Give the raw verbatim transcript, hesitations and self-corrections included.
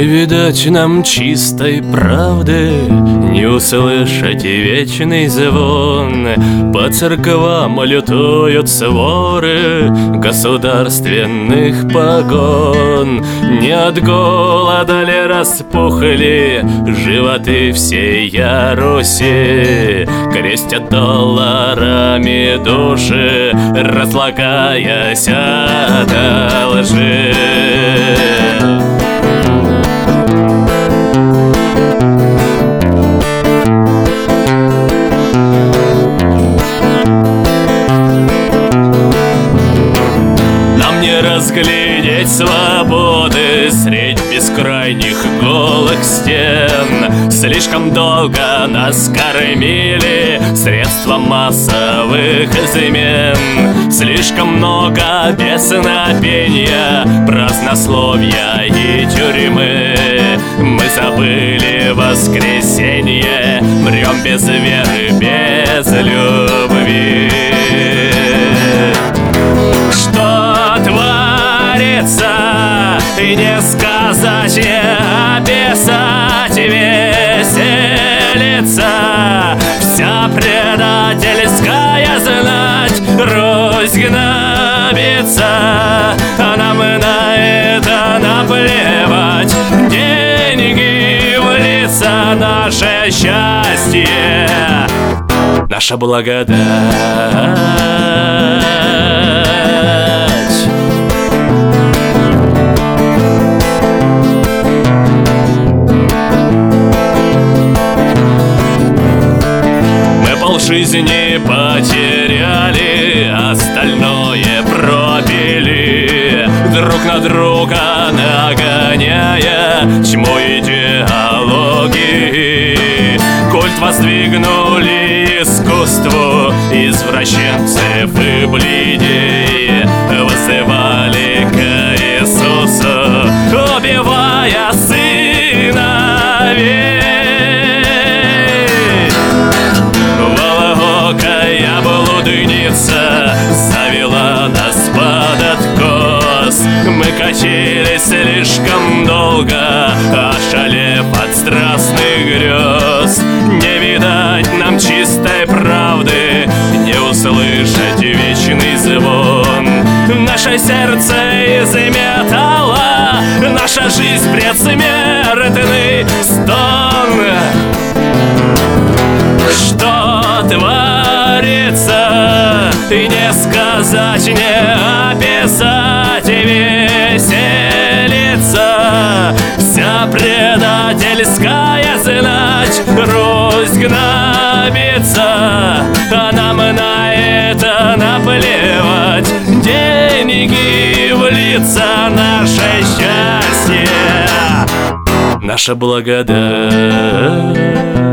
Не видать нам чистой правды, не услышать вечный звон. По церквам лютуют своры государственных погон. Не от голода ли распухли животы всея Руси? Крестят долларами души, разлагаясь от лжи. Разглядеть свободы средь бескрайних голых стен. Слишком долго нас кормили средства массовых измен. Слишком много песнопения, празднословия и тюрьмы. Мы забыли воскресенье, мрем без веры, без любви. И не сказать, не описать, веселится вся предательская знать. Русь гнобится, а нам на это наплевать. Деньги в лица, наше счастье, наша благодать. Жизни потеряли, остальное пропили, друг на друга нагоняя тьму идеологии. Культ воздвигнули искусству извращенцев и бледей, вызывали к Иисусу, убивая сыновей. Завела нас под откос. Мы катились слишком долго, ошалев от страстных грез. Не видать нам чистой правды, не услышать вечный звон. Наше сердце из металла, наша жизнь предсмертный стон. Что творится, и не сказать, не описать, веселится вся предательская знать. Русь гнобится, а нам на это наплевать. Деньги в лица, наше счастье, наша благодать.